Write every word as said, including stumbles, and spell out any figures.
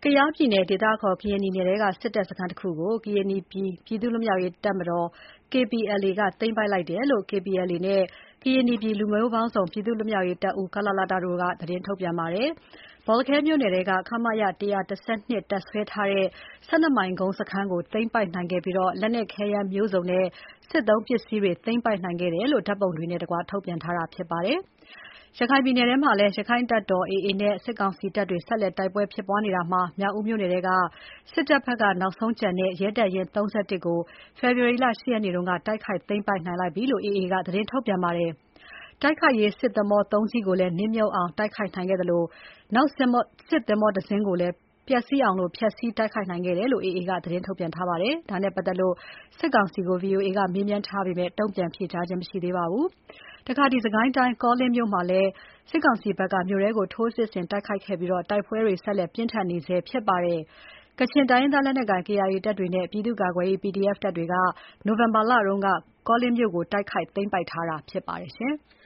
ကယားပြည်နယ်ဒေသအခေါ် ကရင်နီနယ်ထဲက စစ်တပ်စခန်းတခုကို ကရင်နီပြည်ပြည်သူ့လွတ်မြောက်ရေးတပ်မတော် ကေပီအယ်အေ က သိမ်းပိုက်လိုက်တယ်လို့ ကေပီအယ်အေ နဲ့ ကရင်နီပြည်လူမျိုးပေါင်းစုံ ပြည်သူ့လွတ်မြောက်ရေးတပ်ဦး ကလလတ တို့က သတင်းထုတ်ပြန်ပါတယ်။ ဘောလခဲမြို့နယ်ထဲက ခမရ ၁၁၂ တပ်စွဲထားတဲ့ ၁၂ မိုင်ကုန်းစခန်းကို သိမ်းပိုက်နိုင်ခဲ့ပြီး လက်နက်ခဲယမ်းမျိုးစုံနဲ့ စစ်သုံးပစ္စည်းတွေ သိမ်းပိုက်နိုင်ခဲ့တယ်လို့ ဓာတ်ပုံတွေနဲ့တကွ ထုတ်ပြန်ထားတာဖြစ်ပါတယ်။ ရခိုင်ပြည်နယ်ထဲမှာလည်း ရခိုင့်တပ်တော် အေအေ နဲ့ စစ်ကောင်စီတပ်တွေ ဆက်လက်တိုက်ပွဲဖြစ်ပွားနေတာမှာ မြောက်ဦးမြို့နယ်ထဲက စစ်တပ်ဘက်က နောက်ဆုံးကျန်တဲ့ ရဲတပ်ရင်း ၃၁ ကို ဖေဖော်ဝါရီလ ၈ ရက်နေ့က တိုက်ခိုက်သိမ်းပိုက်နိုင်လိုက်ပြီလို့ အေအေက သတင်းထုတ်ပြန်ပါတယ်။ တိုက်ခိုက်ရေးစစ်သင်္ဘော သုံး စီးကိုလည်း နစ်မြုပ်အောင်တိုက်ခိုက်နိုင်ခဲ့သလို နောက်စစ်သင်္ဘောတစင်းကိုလည်း ပျက်စီးအောင် ဖျက်ဆီးတိုက်ခိုက်နိုင်ခဲ့တယ်လို့ အေအေက သတင်းထုတ်ပြန်ထားပါတယ်။ ဒါနဲ့ပတ်သက်လို့ စစ်ကောင်စီကို ဗွီအိုအေက မေးမြန်းထားပေမဲ့ တုံ့ပြန်ဖြေကြားခြင်းမရှိသေးပါဘူး။ စစ်ကိုင်းတိုင်း ကောလင်းမြို့မှာလည်း စစ်ကောင်စီဘက်က မြို့ထဲကို ထိုးစစ်ဆင်တိုက်ခိုက်ခဲ့ပြီး တိုက်ပွဲတွေ ဆက်လက်ပြင်းထန်နေဆဲဖြစ်ပါတယ်။ ကချင်တိုင်းရင်းသားလက်နက်ကိုင် ကေအိုင်အေ တပ်တွေနဲ့ ပြည်သူ့ကာကွယ်ရေး ပီဒီအက်ဖ် တပ်တွေက နိုဝင်ဘာလတုန်းက ကောလင်းမြို့ကို တိုက်ခိုက်သိမ်းပိုက်ထားတာဖြစ်ပါတယ်။